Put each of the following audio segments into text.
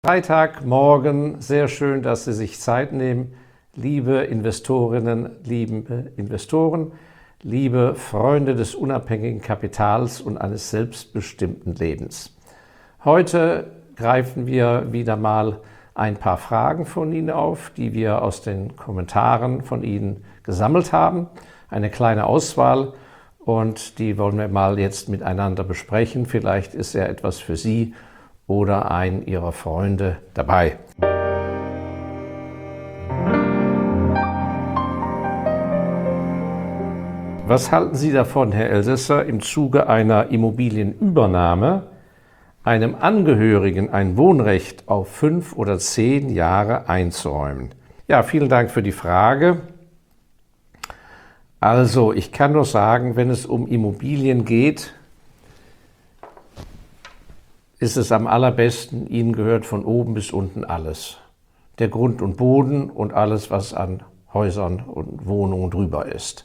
Freitagmorgen, sehr schön, dass Sie sich Zeit nehmen. Liebe Investorinnen, liebe Investoren, liebe Freunde des unabhängigen Kapitals und eines selbstbestimmten Lebens. Heute greifen wir wieder mal ein paar Fragen von Ihnen auf, die wir aus den Kommentaren von Ihnen gesammelt haben. Eine kleine Auswahl und die wollen wir mal jetzt miteinander besprechen. Vielleicht ist ja etwas für Sie oder einen Ihrer Freunde dabei. Was halten Sie davon, Herr Elsässer, im Zuge einer Immobilienübernahme einem Angehörigen ein Wohnrecht auf 5 oder 10 Jahre einzuräumen? Ja, vielen Dank für die Frage. Also, ich kann nur sagen, wenn es um Immobilien geht, ist es am allerbesten, Ihnen gehört von oben bis unten alles. Der Grund und Boden und alles, was an Häusern und Wohnungen drüber ist.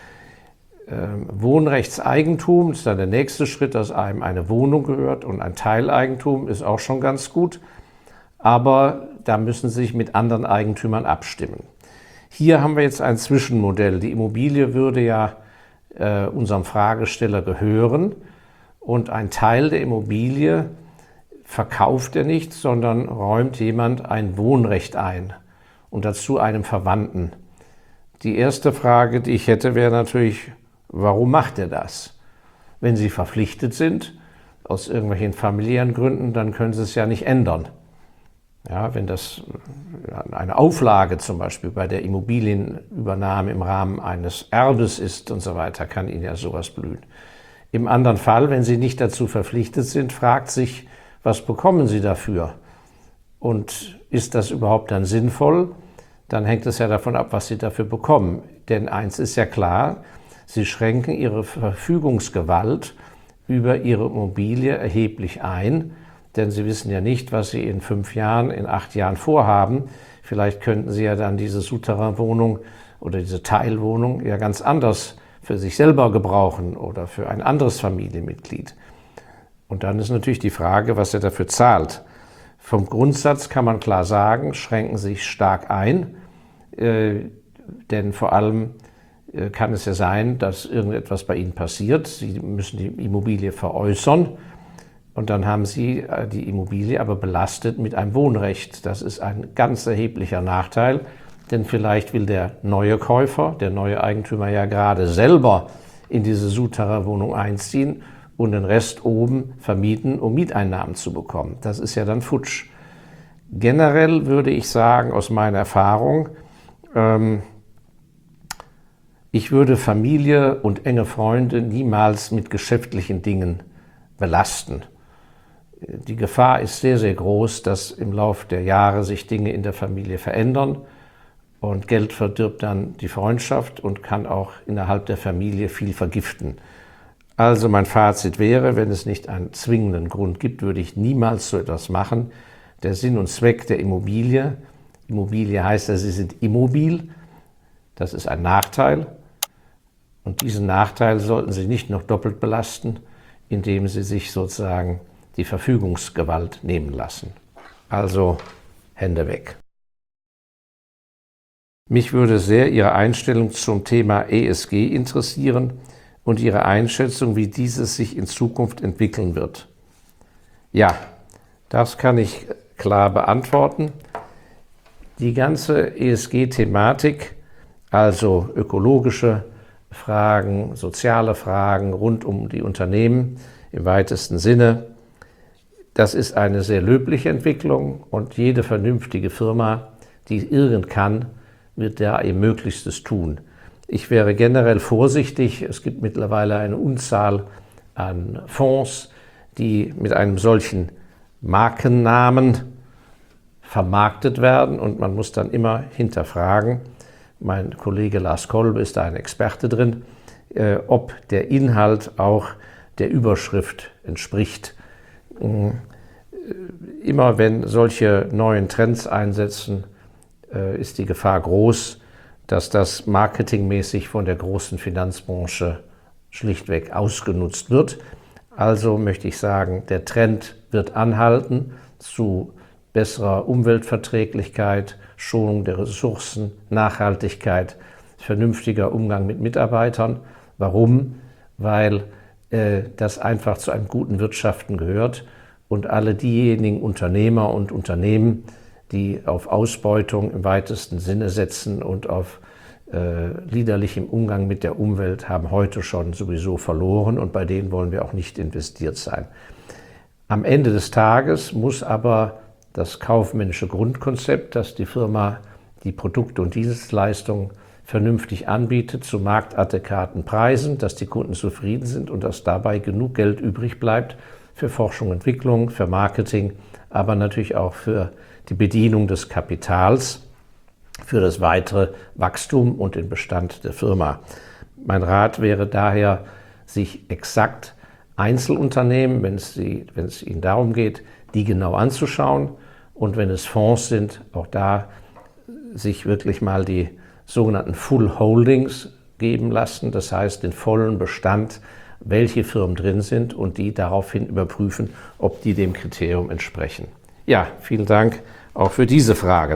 Wohnrechtseigentum ist dann der nächste Schritt, dass einem eine Wohnung gehört, und ein Teileigentum ist auch schon ganz gut, aber da müssen Sie sich mit anderen Eigentümern abstimmen. Hier haben wir jetzt ein Zwischenmodell. Die Immobilie würde ja unserem Fragesteller gehören und ein Teil der Immobilie verkauft er nicht, sondern räumt jemand ein Wohnrecht ein und dazu einem Verwandten. Die erste Frage, die ich hätte, wäre natürlich, warum macht er das? Wenn Sie verpflichtet sind, aus irgendwelchen familiären Gründen, dann können Sie es ja nicht ändern. Ja, wenn das eine Auflage zum Beispiel bei der Immobilienübernahme im Rahmen eines Erbes ist und so weiter, kann Ihnen ja sowas blühen. Im anderen Fall, wenn Sie nicht dazu verpflichtet sind, fragt sich, was bekommen Sie dafür? Und ist das überhaupt dann sinnvoll? Dann hängt es ja davon ab, was Sie dafür bekommen. Denn eins ist ja klar, Sie schränken Ihre Verfügungsgewalt über Ihre Immobilie erheblich ein, denn Sie wissen ja nicht, was Sie in 5 Jahren, in 8 Jahren vorhaben. Vielleicht könnten Sie ja dann diese Souterrain-Wohnung oder diese Teilwohnung ja ganz anders für sich selber gebrauchen oder für ein anderes Familienmitglied. Und dann ist natürlich die Frage, was er dafür zahlt. Vom Grundsatz kann man klar sagen, schränken Sie sich stark ein, denn vor allem kann es ja sein, dass irgendetwas bei Ihnen passiert. Sie müssen die Immobilie veräußern und dann haben Sie die Immobilie aber belastet mit einem Wohnrecht. Das ist ein ganz erheblicher Nachteil, denn vielleicht will der neue Käufer, der neue Eigentümer ja gerade selber in diese Souterrain-Wohnung einziehen und den Rest oben vermieten, um Mieteinnahmen zu bekommen. Das ist ja dann futsch. Generell würde ich sagen, aus meiner Erfahrung, ich würde Familie und enge Freunde niemals mit geschäftlichen Dingen belasten. Die Gefahr ist sehr, sehr groß, dass im Laufe der Jahre sich Dinge in der Familie verändern und Geld verdirbt dann die Freundschaft und kann auch innerhalb der Familie viel vergiften. Also mein Fazit wäre, wenn es nicht einen zwingenden Grund gibt, würde ich niemals so etwas machen. Der Sinn und Zweck der Immobilie heißt ja, sie sind immobil, das ist ein Nachteil. Und diesen Nachteil sollten Sie nicht noch doppelt belasten, indem Sie sich sozusagen die Verfügungsgewalt nehmen lassen. Also Hände weg. Mich würde sehr Ihre Einstellung zum Thema ESG interessieren und Ihre Einschätzung, wie dieses sich in Zukunft entwickeln wird. Ja, das kann ich klar beantworten. Die ganze ESG-Thematik, also ökologische Fragen, soziale Fragen rund um die Unternehmen im weitesten Sinne, das ist eine sehr löbliche Entwicklung und jede vernünftige Firma, die irgend kann, wird da ihr Möglichstes tun. Ich wäre generell vorsichtig. Es gibt mittlerweile eine Unzahl an Fonds, die mit einem solchen Markennamen vermarktet werden und man muss dann immer hinterfragen, mein Kollege Lars Kolbe ist da ein Experte drin, ob der Inhalt auch der Überschrift entspricht. Immer wenn solche neuen Trends einsetzen, ist die Gefahr groß, dass das marketingmäßig von der großen Finanzbranche schlichtweg ausgenutzt wird. Also möchte ich sagen, der Trend wird anhalten zu besserer Umweltverträglichkeit, Schonung der Ressourcen, Nachhaltigkeit, vernünftiger Umgang mit Mitarbeitern. Warum? Weil das einfach zu einem guten Wirtschaften gehört und alle diejenigen Unternehmer und Unternehmen, die auf Ausbeutung im weitesten Sinne setzen und auf liederlichem Umgang mit der Umwelt, haben heute schon sowieso verloren und bei denen wollen wir auch nicht investiert sein. Am Ende des Tages muss aber das kaufmännische Grundkonzept, dass die Firma die Produkte und Dienstleistungen vernünftig anbietet zu marktadäquaten Preisen, dass die Kunden zufrieden sind und dass dabei genug Geld übrig bleibt für Forschung und Entwicklung, für Marketing, aber natürlich auch für die Bedienung des Kapitals, für das weitere Wachstum und den Bestand der Firma. Mein Rat wäre daher, sich exakt Einzelunternehmen, wenn es Ihnen darum geht, die genau anzuschauen und wenn es Fonds sind, auch da sich wirklich mal die sogenannten Full Holdings geben lassen, das heißt den vollen Bestand, welche Firmen drin sind und die daraufhin überprüfen, ob die dem Kriterium entsprechen. Ja, vielen Dank auch für diese Frage.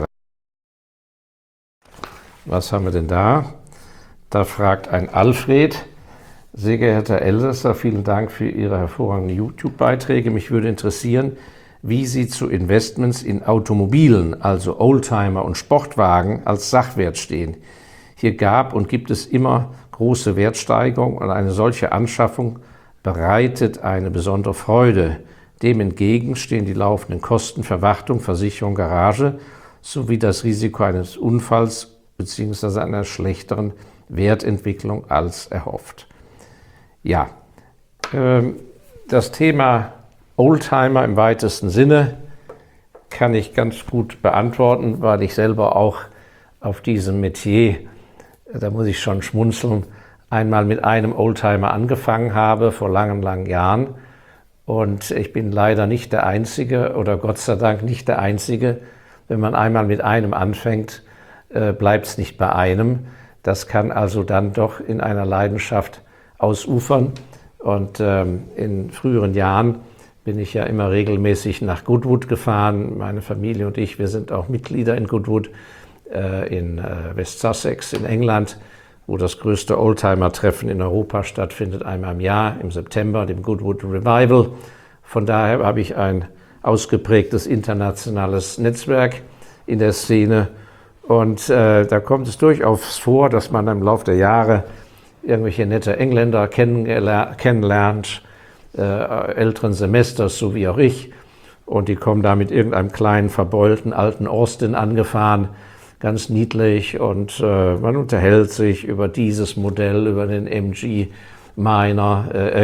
Was haben wir denn da? Da fragt ein Alfred: Sehr geehrter Herr Elsässer, vielen Dank für Ihre hervorragenden YouTube-Beiträge. Mich würde interessieren, wie Sie zu Investments in Automobilen, also Oldtimer und Sportwagen, als Sachwert stehen. Hier gab und gibt es immer große Wertsteigerung und eine solche Anschaffung bereitet eine besondere Freude. Dem entgegen stehen die laufenden Kosten für Wartung, Versicherung, Garage sowie das Risiko eines Unfalls bzw. einer schlechteren Wertentwicklung als erhofft. Ja, das Thema Oldtimer im weitesten Sinne kann ich ganz gut beantworten, weil ich selber auch auf diesem Metier, da muss ich schon schmunzeln, einmal mit einem Oldtimer angefangen habe vor langen, langen Jahren. Und ich bin leider nicht der Einzige oder Gott sei Dank nicht der Einzige. Wenn man einmal mit einem anfängt, bleibt es nicht bei einem. Das kann also dann doch in einer Leidenschaft ausufern. Und in früheren Jahren bin ich ja immer regelmäßig nach Goodwood gefahren. Meine Familie und ich, wir sind auch Mitglieder in Goodwood in West Sussex in England, wo das größte Oldtimer-Treffen in Europa stattfindet, einmal im Jahr im September, dem Goodwood Revival. Von daher habe ich ein ausgeprägtes internationales Netzwerk in der Szene. Und da kommt es durchaus vor, dass man im Laufe der Jahre irgendwelche nette Engländer kennenlernt, älteren Semesters, so wie auch ich. Und die kommen da mit irgendeinem kleinen, verbeulten alten Austin angefahren, ganz niedlich. Und man unterhält sich über dieses Modell, über den MG Minor,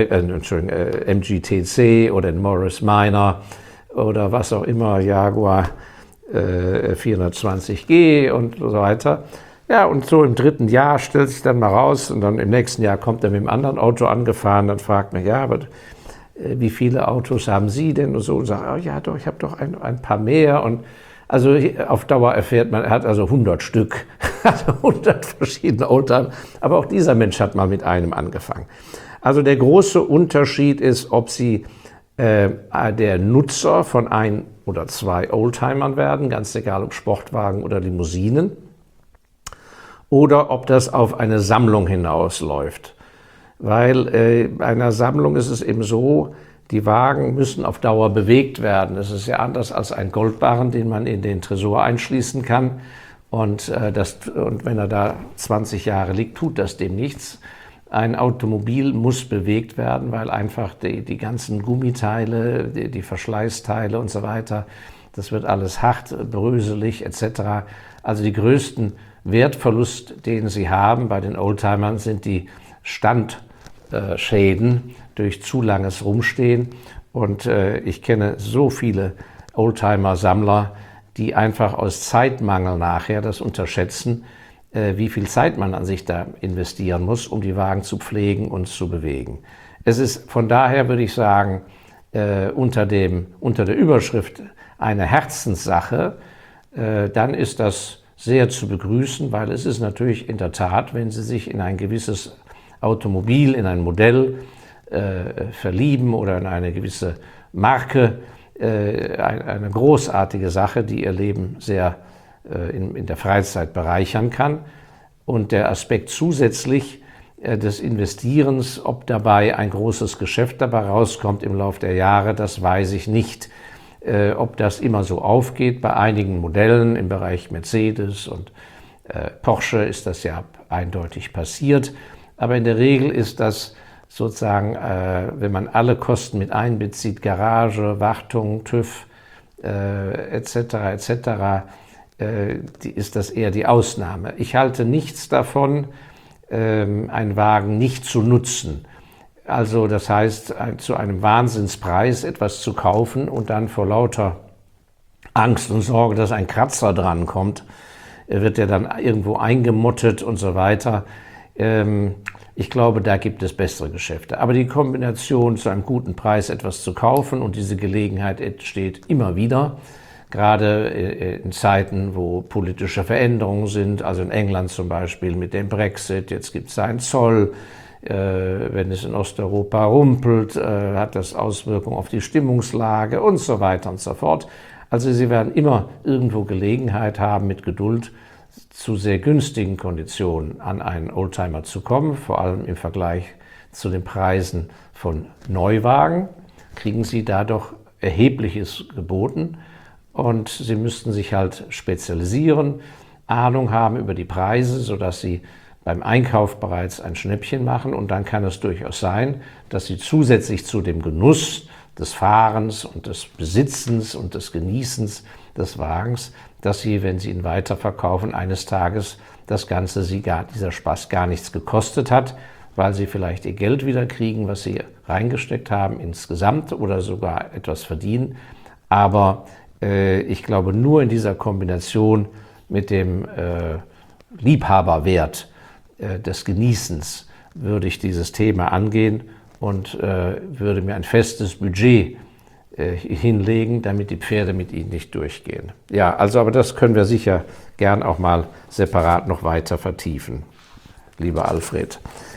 MGTC oder den Morris Minor oder was auch immer, Jaguar 420G und so weiter. Ja, und so im dritten Jahr stellt sich dann mal raus und dann im nächsten Jahr kommt er mit einem anderen Auto angefahren, dann fragt man, ja, aber wie viele Autos haben Sie denn und so, und sagt, oh ja doch, ich habe doch ein paar mehr. Und also auf Dauer erfährt man, er hat also 100 Stück, also 100 verschiedene Oldtimer, aber auch dieser Mensch hat mal mit einem angefangen. Also der große Unterschied ist, ob Sie der Nutzer von ein oder zwei Oldtimern werden, ganz egal ob Sportwagen oder Limousinen, oder ob das auf eine Sammlung hinausläuft. Weil bei einer Sammlung ist es eben so, die Wagen müssen auf Dauer bewegt werden. Es ist ja anders als ein Goldbarren, den man in den Tresor einschließen kann. Und wenn er da 20 Jahre liegt, tut das dem nichts. Ein Automobil muss bewegt werden, weil einfach die ganzen Gummiteile, die Verschleißteile und so weiter, das wird alles hart, bröselig etc. Also die größten Wertverlust, den Sie haben bei den Oldtimern, sind die Standschäden durch zu langes Rumstehen. Und ich kenne so viele Oldtimer-Sammler, die einfach aus Zeitmangel nachher das unterschätzen, wie viel Zeit man an sich da investieren muss, um die Wagen zu pflegen und zu bewegen. Es ist von daher, würde ich sagen, unter der Überschrift eine Herzenssache, dann ist das sehr zu begrüßen, weil es ist natürlich in der Tat, wenn Sie sich in ein gewisses Automobil, in ein Modell verlieben oder in eine gewisse Marke, eine großartige Sache, die ihr Leben sehr in der Freizeit bereichern kann. Und der Aspekt zusätzlich des Investierens, ob dabei ein großes Geschäft dabei rauskommt im Laufe der Jahre, das weiß ich nicht. Ob das immer so aufgeht, bei einigen Modellen im Bereich Mercedes und Porsche ist das ja eindeutig passiert. Aber in der Regel ist das sozusagen, wenn man alle Kosten mit einbezieht, Garage, Wartung, TÜV etc., ist das eher die Ausnahme. Ich halte nichts davon, einen Wagen nicht zu nutzen. Also das heißt, zu einem Wahnsinnspreis etwas zu kaufen und dann vor lauter Angst und Sorge, dass ein Kratzer dran kommt, wird er dann irgendwo eingemottet und so weiter. Ich glaube, da gibt es bessere Geschäfte. Aber die Kombination, zu einem guten Preis etwas zu kaufen, und diese Gelegenheit entsteht immer wieder, gerade in Zeiten, wo politische Veränderungen sind, also in England zum Beispiel mit dem Brexit, jetzt gibt es einen Zoll, wenn es in Osteuropa rumpelt, hat das Auswirkungen auf die Stimmungslage und so weiter und so fort. Also Sie werden immer irgendwo Gelegenheit haben, mit Geduld zu sehr günstigen Konditionen an einen Oldtimer zu kommen, vor allem im Vergleich zu den Preisen von Neuwagen, kriegen Sie dadurch Erhebliches geboten. Und Sie müssten sich halt spezialisieren, Ahnung haben über die Preise, sodass Sie beim Einkauf bereits ein Schnäppchen machen. Und dann kann es durchaus sein, dass Sie zusätzlich zu dem Genuss des Fahrens und des Besitzens und des Genießens des Wagens, dass Sie, wenn Sie ihn weiterverkaufen, eines Tages das Ganze dieser Spaß gar nichts gekostet hat, weil Sie vielleicht Ihr Geld wieder kriegen, was Sie reingesteckt haben insgesamt oder sogar etwas verdienen. Aber ich glaube, nur in dieser Kombination mit dem Liebhaberwert des Genießens würde ich dieses Thema angehen und würde mir ein festes Budget hinlegen, damit die Pferde mit ihnen nicht durchgehen. Ja, also aber das können wir sicher gern auch mal separat noch weiter vertiefen, lieber Alfred.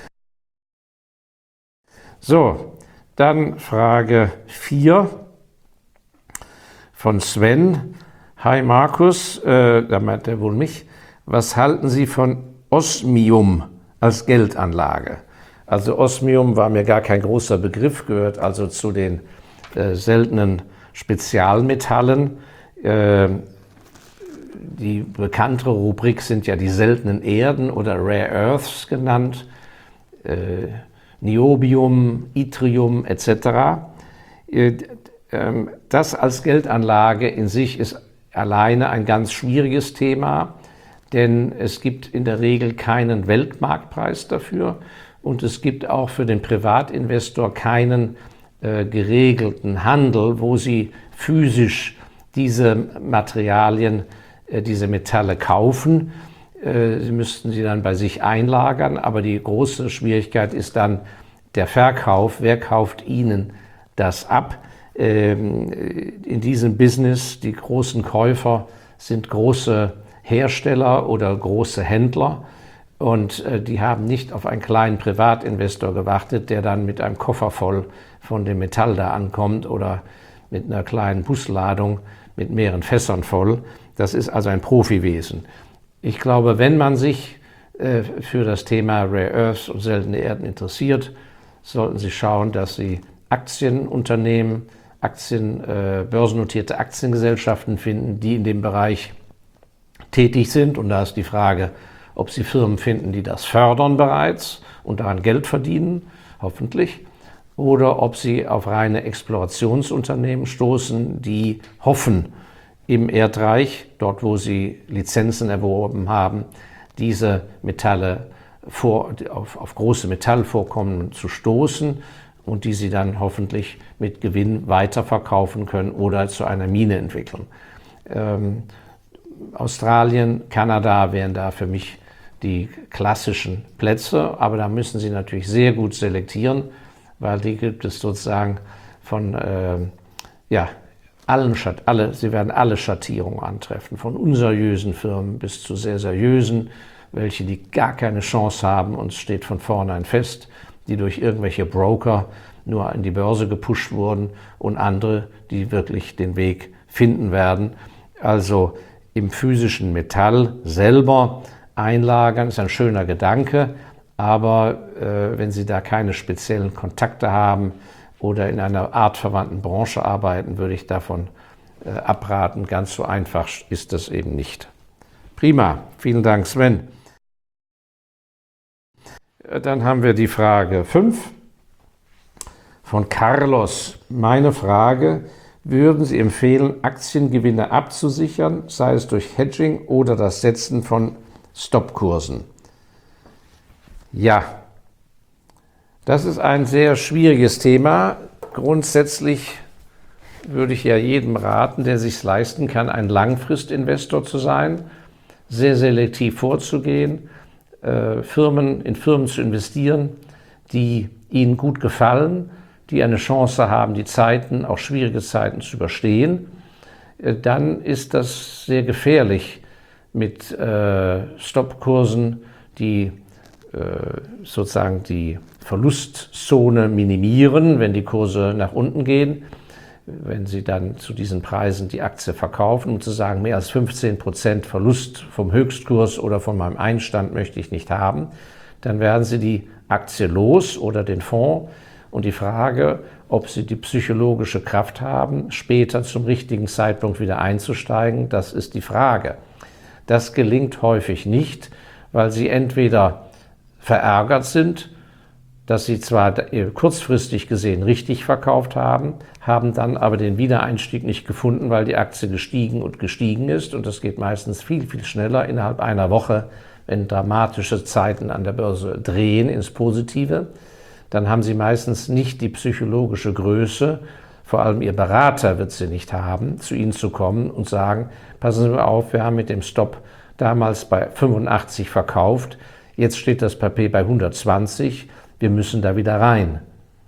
So, dann Frage 4 von Sven. Hi Markus, da meint er wohl mich. Was halten Sie von Osmium als Geldanlage? Also Osmium war mir gar kein großer Begriff, gehört also zu den seltenen Spezialmetallen. Die bekanntere Rubrik sind ja die seltenen Erden oder Rare Earths genannt, Niobium, Yttrium etc. Das als Geldanlage in sich ist alleine ein ganz schwieriges Thema, denn es gibt in der Regel keinen Weltmarktpreis dafür und es gibt auch für den Privatinvestor keinen geregelten Handel, wo Sie physisch diese Materialien, diese Metalle kaufen. Sie müssten sie dann bei sich einlagern, aber die große Schwierigkeit ist dann der Verkauf. Wer kauft Ihnen das ab? In diesem Business, die großen Käufer sind große Hersteller oder große Händler und die haben nicht auf einen kleinen Privatinvestor gewartet, der dann mit einem Koffer voll von dem Metall da ankommt oder mit einer kleinen Busladung mit mehreren Fässern voll. Das ist also ein Profiwesen. Ich glaube, wenn man sich für das Thema Rare Earths und seltene Erden interessiert, sollten Sie schauen, dass Sie Aktienunternehmen, börsennotierte Aktiengesellschaften finden, die in dem Bereich tätig sind. Und da ist die Frage, ob Sie Firmen finden, die das fördern bereits und daran Geld verdienen, hoffentlich, oder ob Sie auf reine Explorationsunternehmen stoßen, die hoffen, im Erdreich, dort wo sie Lizenzen erworben haben, diese Metalle auf große Metallvorkommen zu stoßen und die sie dann hoffentlich mit Gewinn weiterverkaufen können oder zu einer Mine entwickeln. Australien, Kanada wären da für mich die klassischen Plätze, aber da müssen Sie natürlich sehr gut selektieren, weil die gibt es sozusagen von Sie werden alle Schattierungen antreffen, von unseriösen Firmen bis zu sehr seriösen, welche die gar keine Chance haben und es steht von vornherein fest, die durch irgendwelche Broker nur in die Börse gepusht wurden und andere, die wirklich den Weg finden werden. Also im physischen Metall selber einlagern ist ein schöner Gedanke, aber wenn Sie da keine speziellen Kontakte haben oder in einer artverwandten Branche arbeiten, würde ich davon abraten. Ganz so einfach ist das eben nicht. Prima, vielen Dank, Sven. Dann haben wir die Frage 5 von Carlos. Meine Frage: Würden Sie empfehlen, Aktiengewinne abzusichern, sei es durch Hedging oder das Setzen von Stoppkursen? Ja, das ist ein sehr schwieriges Thema. Grundsätzlich würde ich ja jedem raten, der sich leisten kann, ein Langfristinvestor zu sein, sehr selektiv vorzugehen, in Firmen zu investieren, die Ihnen gut gefallen, die eine Chance haben, die Zeiten, auch schwierige Zeiten zu überstehen. Dann ist das sehr gefährlich mit Stoppkursen, die sozusagen die Verlustzone minimieren, wenn die Kurse nach unten gehen. Wenn Sie dann zu diesen Preisen die Aktie verkaufen, um zu sagen, mehr als 15% Verlust vom Höchstkurs oder von meinem Einstand möchte ich nicht haben, dann werden Sie die Aktie los oder den Fonds. Und die Frage, ob Sie die psychologische Kraft haben, später zum richtigen Zeitpunkt wieder einzusteigen, das ist die Frage. Das gelingt häufig nicht, weil Sie entweder verärgert sind, dass Sie zwar kurzfristig gesehen richtig verkauft haben, haben dann aber den Wiedereinstieg nicht gefunden, weil die Aktie gestiegen und gestiegen ist. Und das geht meistens viel, viel schneller innerhalb einer Woche, wenn dramatische Zeiten an der Börse drehen ins Positive. Dann haben Sie meistens nicht die psychologische Größe, vor allem Ihr Berater wird sie nicht haben, zu Ihnen zu kommen und sagen, passen Sie mal auf, wir haben mit dem Stop damals bei 85 verkauft, jetzt steht das Papier bei 120, wir müssen da wieder rein.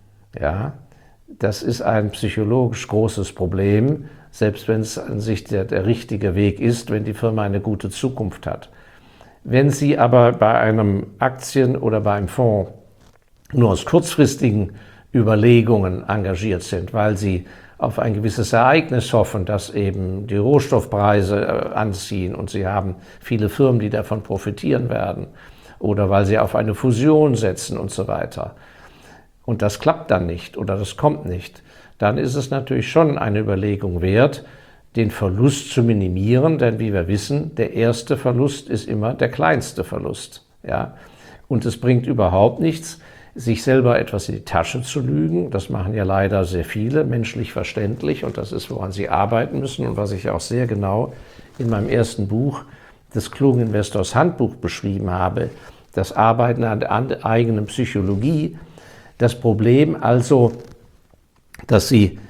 Ja, das ist ein psychologisch großes Problem, selbst wenn es an sich der richtige Weg ist, wenn die Firma eine gute Zukunft hat. Wenn Sie aber bei einem Aktien- oder bei einem Fonds nur aus kurzfristigen Überlegungen engagiert sind, weil Sie auf ein gewisses Ereignis hoffen, dass eben die Rohstoffpreise anziehen und Sie haben viele Firmen, die davon profitieren werden, oder weil Sie auf eine Fusion setzen und so weiter, und das klappt dann nicht oder das kommt nicht, dann ist es natürlich schon eine Überlegung wert, den Verlust zu minimieren, denn wie wir wissen, der erste Verlust ist immer der kleinste Verlust. Ja? Und es bringt überhaupt nichts, sich selber etwas in die Tasche zu lügen. Das machen ja leider sehr viele, menschlich verständlich, und das ist, woran sie arbeiten müssen und was ich auch sehr genau in meinem ersten Buch, des klugen Investors Handbuch, beschrieben habe, das Arbeiten an der eigenen Psychologie. Das Problem also, dass Sie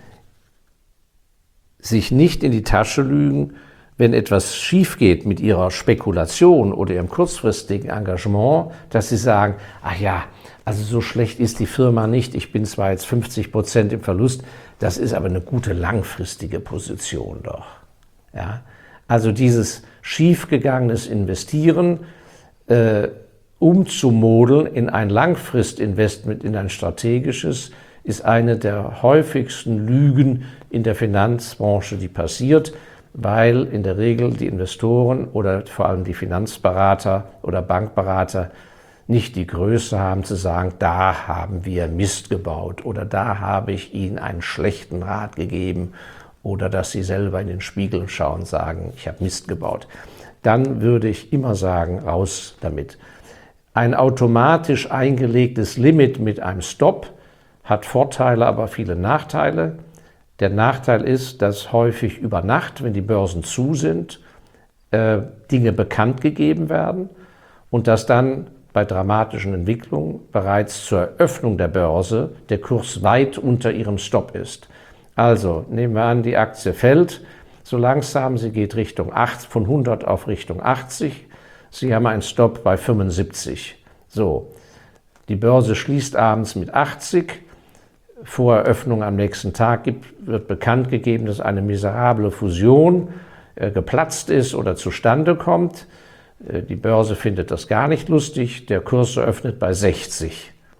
sich nicht in die Tasche lügen, wenn etwas schief geht mit Ihrer Spekulation oder Ihrem kurzfristigen Engagement, dass Sie sagen, ach ja, also so schlecht ist die Firma nicht, ich bin zwar jetzt 50% im Verlust, das ist aber eine gute langfristige Position doch. Ja? Also dieses schiefgegangenes Investieren umzumodeln in ein Langfristinvestment, in ein strategisches, ist eine der häufigsten Lügen in der Finanzbranche, die passiert, weil in der Regel die Investoren oder vor allem die Finanzberater oder Bankberater nicht die Größe haben zu sagen, da haben wir Mist gebaut oder da habe ich Ihnen einen schlechten Rat gegeben, oder dass Sie selber in den Spiegel schauen und sagen, ich habe Mist gebaut. Dann würde ich immer sagen, raus damit. Ein automatisch eingelegtes Limit mit einem Stop hat Vorteile, aber viele Nachteile. Der Nachteil ist, dass häufig über Nacht, wenn die Börsen zu sind, Dinge bekannt gegeben werden und dass dann bei dramatischen Entwicklungen bereits zur Eröffnung der Börse der Kurs weit unter ihrem Stop ist. Also nehmen wir an, die Aktie fällt so langsam, sie geht Richtung 8, von 100 auf Richtung 80. Sie haben einen Stop bei 75. So, die Börse schließt abends mit 80. Vor Eröffnung am nächsten Tag wird bekannt gegeben, dass eine miserable Fusion geplatzt ist oder zustande kommt. Die Börse findet das gar nicht lustig. Der Kurs eröffnet bei 60.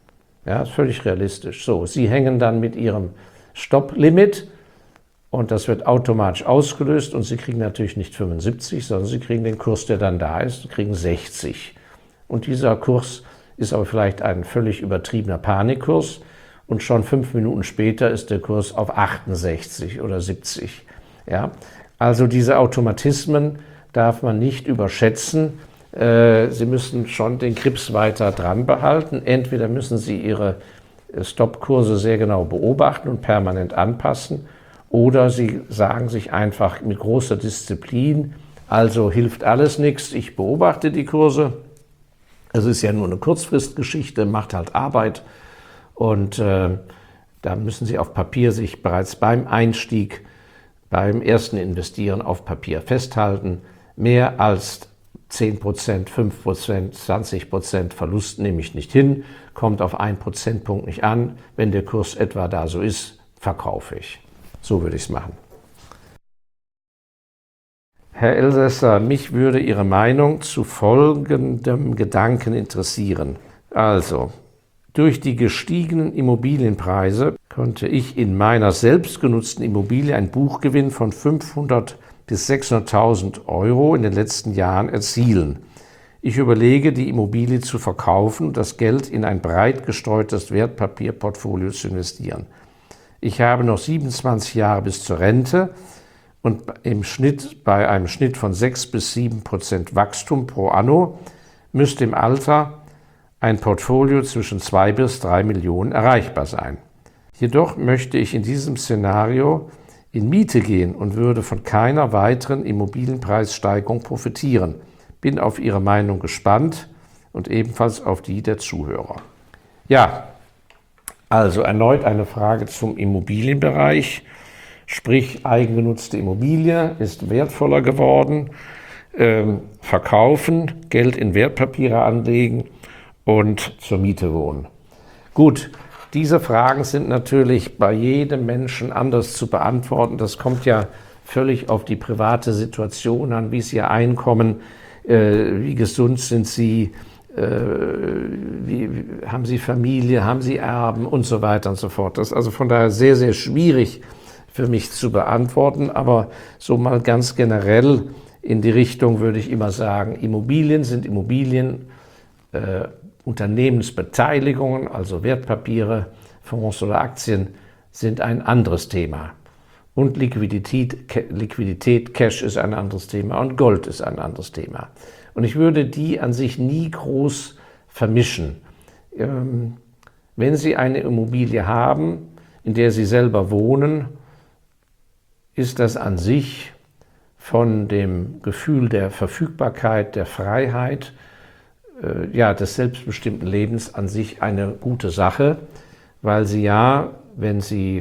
Ja, ist völlig realistisch. So, Sie hängen dann mit Ihrem Stopplimit und das wird automatisch ausgelöst und Sie kriegen natürlich nicht 75, sondern Sie kriegen den Kurs, der dann da ist, Sie kriegen 60. Und dieser Kurs ist aber vielleicht ein völlig übertriebener Panikkurs und schon 5 Minuten später ist der Kurs auf 68 oder 70. Ja? Also diese Automatismen darf man nicht überschätzen. Sie müssen schon den Grips weiter dran behalten. Entweder müssen Sie Ihre Stoppkurse sehr genau beobachten und permanent anpassen, oder Sie sagen sich einfach mit großer Disziplin, also hilft alles nichts, ich beobachte die Kurse. Es ist ja nur eine Kurzfristgeschichte, macht halt Arbeit und da müssen Sie auf Papier sich bereits beim Einstieg, beim ersten Investieren auf Papier festhalten. Mehr als 10%, 5%, 20% Verlust nehme ich nicht hin, kommt auf 1 Prozentpunkt nicht an. Wenn der Kurs etwa da so ist, verkaufe ich. So würde ich es machen. Herr Elsässer, mich würde Ihre Meinung zu folgendem Gedanken interessieren. Also, durch die gestiegenen Immobilienpreise konnte ich in meiner selbstgenutzten Immobilie einen Buchgewinn von 500.000 bis 600.000 Euro in den letzten Jahren erzielen. Ich überlege, die Immobilie zu verkaufen und das Geld in ein breit gestreutes Wertpapierportfolio zu investieren. Ich habe noch 27 Jahre bis zur Rente und bei einem Schnitt von 6 bis 7% Wachstum pro anno müsste im Alter ein Portfolio zwischen 2 bis 3 Millionen erreichbar sein. Jedoch möchte ich in diesem Szenario in Miete gehen und würde von keiner weiteren Immobilienpreissteigerung profitieren. Bin auf Ihre Meinung gespannt und ebenfalls auf die der Zuhörer. Ja, also erneut eine Frage zum Immobilienbereich, sprich eigengenutzte Immobilie ist wertvoller geworden, verkaufen, Geld in Wertpapiere anlegen und zur Miete wohnen. Gut. Diese Fragen sind natürlich bei jedem Menschen anders zu beantworten. Das kommt ja völlig auf die private Situation an, wie ist Ihr Einkommen, wie gesund sind Sie, haben Sie Familie, haben Sie Erben und so weiter und so fort. Das ist also von daher sehr, sehr schwierig für mich zu beantworten, aber so mal ganz generell in die Richtung würde ich immer sagen, Immobilien sind Immobilien, Unternehmensbeteiligungen, also Wertpapiere, Fonds oder Aktien, sind ein anderes Thema. Und Liquidität, Cash ist ein anderes Thema und Gold ist ein anderes Thema. Und ich würde die an sich nie groß vermischen. Wenn Sie eine Immobilie haben, in der Sie selber wohnen, ist das an sich von dem Gefühl der Verfügbarkeit, der Freiheit, des selbstbestimmten Lebens an sich eine gute Sache, weil Sie ja, wenn Sie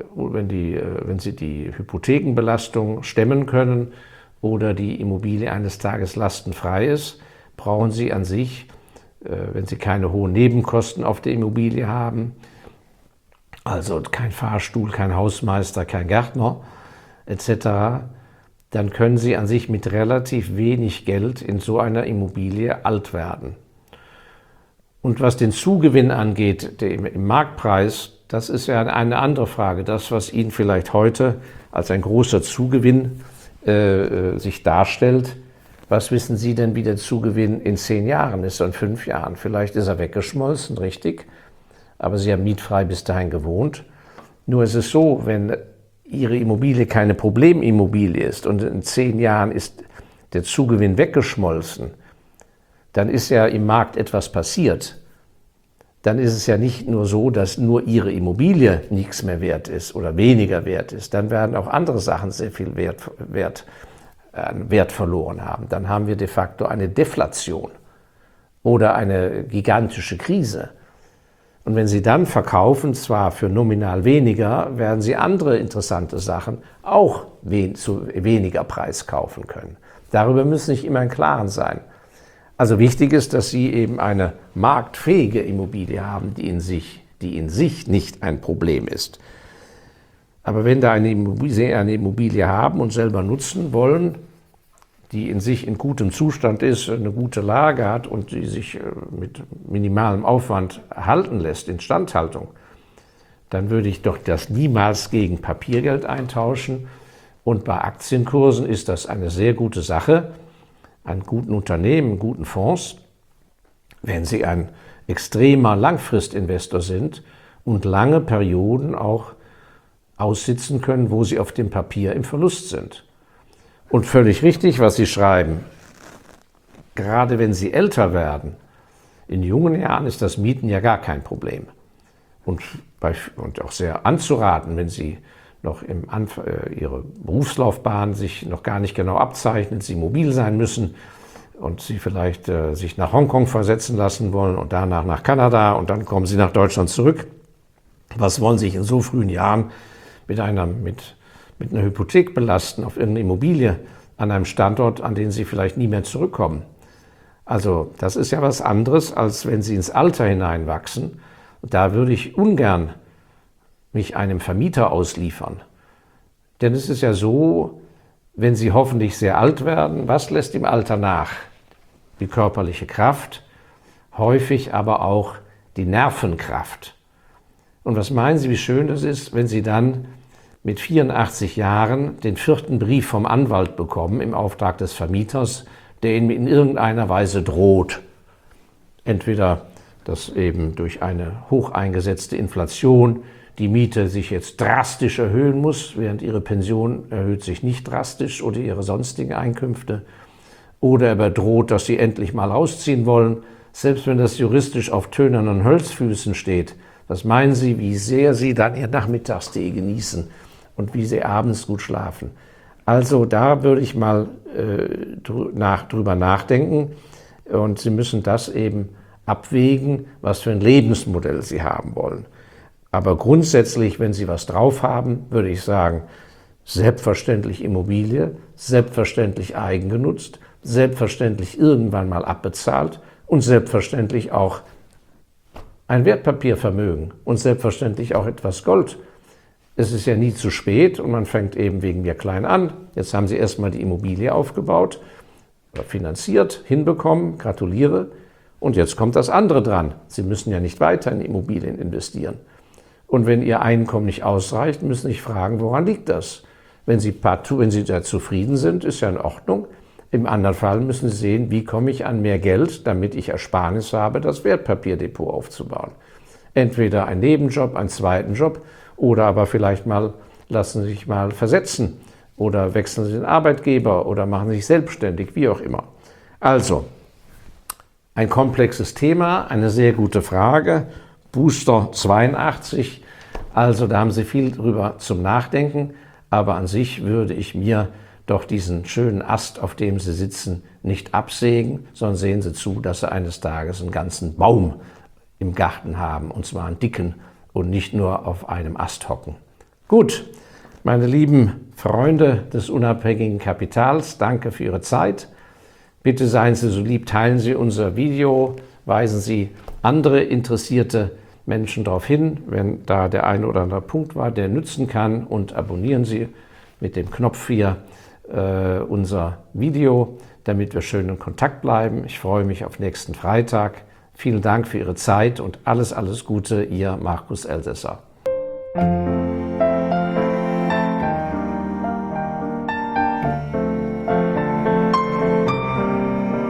die Hypothekenbelastung stemmen können oder die Immobilie eines Tages lastenfrei ist, brauchen Sie an sich, wenn Sie keine hohen Nebenkosten auf der Immobilie haben, also kein Fahrstuhl, kein Hausmeister, kein Gärtner etc., dann können Sie an sich mit relativ wenig Geld in so einer Immobilie alt werden. Und was den Zugewinn angeht, im Marktpreis, das ist ja eine andere Frage. Das, was Ihnen vielleicht heute als ein großer Zugewinn sich darstellt, was wissen Sie denn, wie der Zugewinn in 10 Jahren ist, in 5 Jahren? Vielleicht ist er weggeschmolzen, richtig, aber Sie haben mietfrei bis dahin gewohnt. Nur ist es so, wenn Ihre Immobilie keine Problemimmobilie ist und in 10 Jahren ist der Zugewinn weggeschmolzen, dann ist ja im Markt etwas passiert. Dann ist es ja nicht nur so, dass nur Ihre Immobilie nichts mehr wert ist oder weniger wert ist. Dann werden auch andere Sachen sehr viel Wert verloren haben. Dann haben wir de facto eine Deflation oder eine gigantische Krise. Und wenn Sie dann verkaufen, zwar für nominal weniger, werden Sie andere interessante Sachen auch zu weniger Preis kaufen können. Darüber müssen Sie sich immer im Klaren sein. Also wichtig ist, dass Sie eben eine marktfähige Immobilie haben, die in sich nicht ein Problem ist. Aber wenn Sie eine Immobilie haben und selber nutzen wollen, die in sich in gutem Zustand ist, eine gute Lage hat und die sich mit minimalem Aufwand halten lässt, Instandhaltung, dann würde ich doch das niemals gegen Papiergeld eintauschen. Und bei Aktienkursen ist das eine sehr gute Sache, an guten Unternehmen, guten Fonds, wenn Sie ein extremer Langfristinvestor sind und lange Perioden auch aussitzen können, wo Sie auf dem Papier im Verlust sind. Und völlig richtig, was Sie schreiben, gerade wenn Sie älter werden, in jungen Jahren ist das Mieten ja gar kein Problem. Und auch sehr anzuraten, wenn Sie noch Ihre Berufslaufbahn sich noch gar nicht genau abzeichnen, Sie mobil sein müssen und Sie vielleicht sich nach Hongkong versetzen lassen wollen und danach nach Kanada und dann kommen Sie nach Deutschland zurück. Was wollen Sie sich in so frühen Jahren mit einer Hypothek belasten auf irgendeine Immobilie an einem Standort, an den Sie vielleicht nie mehr zurückkommen? Also das ist ja was anderes, als wenn Sie ins Alter hineinwachsen. Da würde ich ungern mich einem Vermieter ausliefern. Denn es ist ja so, wenn Sie hoffentlich sehr alt werden, was lässt im Alter nach? Die körperliche Kraft, häufig aber auch die Nervenkraft. Und was meinen Sie, wie schön das ist, wenn Sie dann mit 84 Jahren den 4. Brief vom Anwalt bekommen im Auftrag des Vermieters, der Ihnen in irgendeiner Weise droht. Entweder, dass eben durch eine hoch eingesetzte Inflation die Miete sich jetzt drastisch erhöhen muss, während Ihre Pension erhöht sich nicht drastisch oder Ihre sonstigen Einkünfte. Oder er bedroht, dass Sie endlich mal ausziehen wollen, selbst wenn das juristisch auf tönernen Holzfüßen steht. Was meinen Sie, wie sehr Sie dann Ihr Nachmittagstee genießen und wie Sie abends gut schlafen? Also da würde ich mal drüber nachdenken und Sie müssen das eben abwägen, was für ein Lebensmodell Sie haben wollen. Aber grundsätzlich, wenn Sie was drauf haben, würde ich sagen, selbstverständlich Immobilie, selbstverständlich eigengenutzt, selbstverständlich irgendwann mal abbezahlt und selbstverständlich auch ein Wertpapiervermögen und selbstverständlich auch etwas Gold. Es ist ja nie zu spät und man fängt eben wegen mir klein an. Jetzt haben Sie erstmal die Immobilie aufgebaut, finanziert, hinbekommen, gratuliere. Und jetzt kommt das andere dran. Sie müssen ja nicht weiter in Immobilien investieren. Und wenn Ihr Einkommen nicht ausreicht, müssen Sie sich fragen, woran liegt das? Wenn Sie da zufrieden sind, ist ja in Ordnung. Im anderen Fall müssen Sie sehen, wie komme ich an mehr Geld, damit ich Ersparnis habe, das Wertpapierdepot aufzubauen. Entweder einen Nebenjob, einen zweiten Job oder aber vielleicht mal lassen Sie sich mal versetzen oder wechseln Sie den Arbeitgeber oder machen Sie sich selbstständig, wie auch immer. Also, ein komplexes Thema, eine sehr gute Frage. Booster 82, also da haben Sie viel drüber zum Nachdenken, aber an sich würde ich mir doch diesen schönen Ast, auf dem Sie sitzen, nicht absägen, sondern sehen Sie zu, dass Sie eines Tages einen ganzen Baum im Garten haben, und zwar einen dicken und nicht nur auf einem Ast hocken. Gut, meine lieben Freunde des unabhängigen Kapitals, danke für Ihre Zeit. Bitte seien Sie so lieb, teilen Sie unser Video, weisen Sie andere interessierte Menschen darauf hin, wenn da der eine oder andere Punkt war, der nützen kann, und abonnieren Sie mit dem Knopf hier unser Video, damit wir schön in Kontakt bleiben. Ich freue mich auf nächsten Freitag. Vielen Dank für Ihre Zeit und alles Gute, Ihr Markus Elsässer.